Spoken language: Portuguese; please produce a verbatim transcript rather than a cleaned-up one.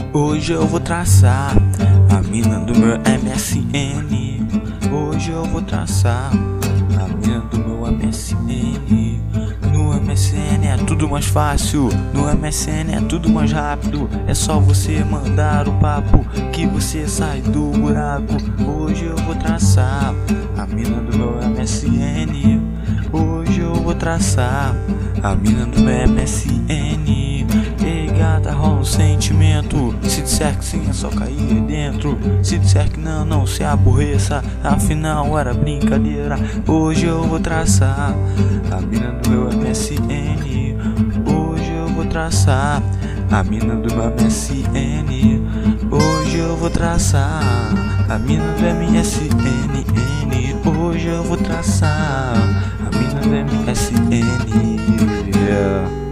Hoje eu vou traçar a mina do meu M S N. Hoje eu vou traçar a mina do meu M S N. No M S N é tudo mais fácil, no M S N é tudo mais rápido. É só você mandar o papo que você sai do buraco. Hoje eu vou traçar a mina do meu M S N. Hoje eu vou traçar a mina do meu M S N. Ei gata, rola um sentimento. Se disser que sim é só cair dentro. Se disser que não, não se aborreça. Afinal era brincadeira. Hoje eu vou traçar a mina do meu M S N. Hoje eu vou traçar a mina do meu M S N. Hoje eu vou traçar a mina do M S N. Hoje eu vou traçar a mina do M S N. Yeah.